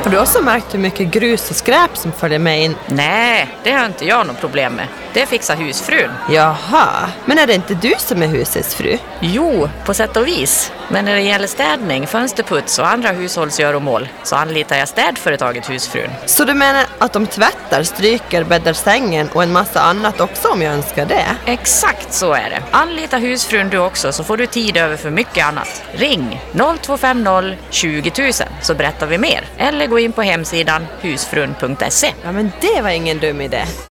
Har du också märkt hur mycket grus och skräp som följer med in? Nej, det har inte jag något problem med. Det fixar husfrun. Jaha, men är det inte du som är husets fru? Jo, på sätt och vis. Men när det gäller städning, fönsterputs och andra hushållsgöromål så anlitar jag städföretaget Husfrun. Så du menar att de tvättar, stryker, bäddar sängen och en massa annat också om jag önskar det? Exakt så är det. Anlita Husfrun du också så får du tid över för mycket annat. Ring 0250 20 000 så berättar vi mer. Eller gå in på hemsidan husfrun.se. Ja, men det var ingen dum idé.